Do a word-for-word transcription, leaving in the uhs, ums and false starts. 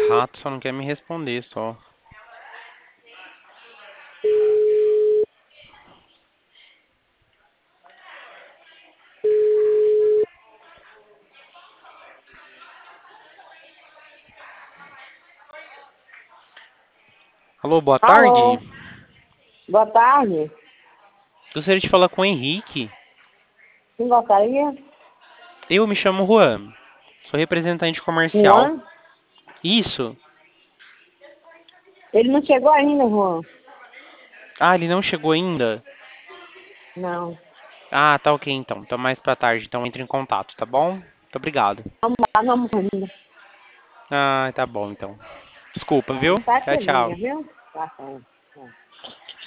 rato só não quer me responder, só. Alô, boa tarde. Alô, boa tarde. Gostaria de falar com o Henrique. Quem gostaria? Eu me chamo Juan. Sou representante comercial. Juan? Isso. Ele não chegou ainda, Juan. Ah, ele não chegou ainda? Não. Ah, tá ok então. Então mais pra tarde, então entre em contato, tá bom? Muito obrigado. Vamos lá, vamos ainda. Ah, tá bom então. Desculpa, Tá, viu? não tá Tchau, que liga, tchau. viu? Tá certo. Tá.